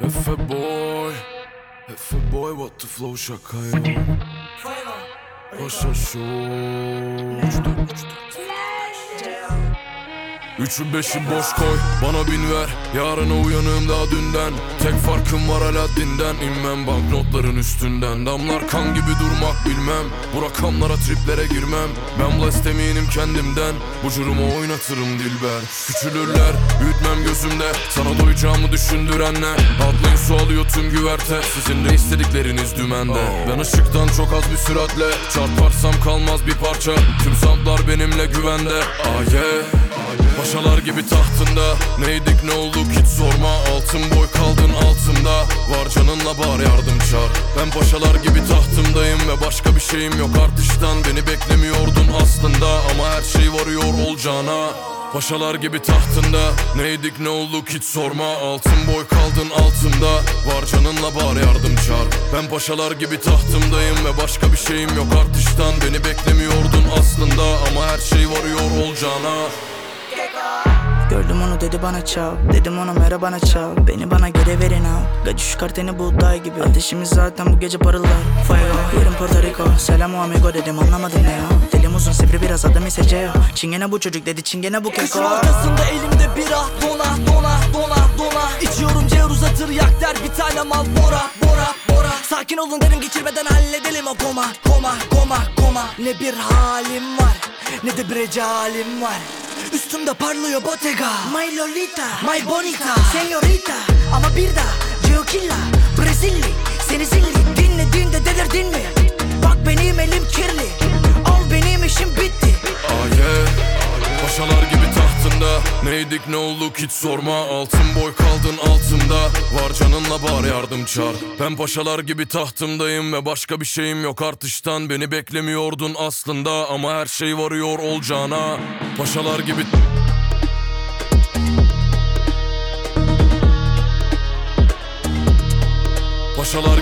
Efe boy, Efe boy, what the flow, şaka yok. Başa show. Üçü beşi boş koy, bana bin ver. Yarına uyanığım daha dünden. Tek farkım var Aladdin'den. İnmem banknotların üstünden. Damlar kan gibi durmak bilmem. Bu rakamlara triplere girmem. Ben blast eminim kendimden. Bu jurumu oynatırım dilber. Küçülürler, büyütmem gözümde. Sana doyacağımı düşündürenler. Atlayın su alıyor tüm güverte. Sizin de istedikleriniz dümende. Ben ışıktan çok az bir süratle çarparsam kalmaz bir parça. Tüm samplar benimle güvende. Ah yeah. Paşalar gibi tahtında neydik ne olduk hiç sorma. Altın boy kaldın altımda. Var canınla bağır yardım çağır. Ben paşalar gibi tahtımdayım ve başka bir şeyim yok artıştan. Beni beklemiyordun aslında ama her şey varıyor olacağına. Paşalar gibi tahtında neydik ne olduk hiç sorma. Altın boy kaldın altımda. Var canınla bağır yardım çağır. Ben paşalar gibi tahtımdayım ve başka bir şeyim yok artıştan. Beni beklemiyordun aslında ama her şey varıyor olacağına. Gördüm onu dedi bana çav. Dedim ona merhaba çav. Beni bana geri verin av. Gacı şu karteni buğday gibi. Ateşimiz zaten bu gece parıllar. Fuego yerim Porto Rico. Selam o amigo dedim anlamadım ne ya. Dilim uzun sivri biraz adım ise Ceo. Çingene bu çocuk dedi çingene bu keko. Kışın ortasında elimde bira. Dona. İçiyorum cevher uzatır yak der bir tane mal bora. Sakin olun derim geçirmeden halledelim o koma. Ne bir halim var ne de bir recalim var. Üstümde parlıyor Bottega. My Lolita, My bonita. Señorita. Ama bir daha Geokilla, Brezilli. Seni zilli dinlediğinde delirdin mi? Bak benim elim kirli. Al benim işim bitti. Ah yeah. Paşalar gibi tahtında neydik ne olduk hiç sorma. Altın boy kaldın altımda. Var canınla bağır yardım çağır. Ben paşalar gibi tahtımdayım ve başka bir şeyim yok artıştan. Beni beklemiyordun aslında ama her şey varıyor olacağına. Paşalar gibi Paşalar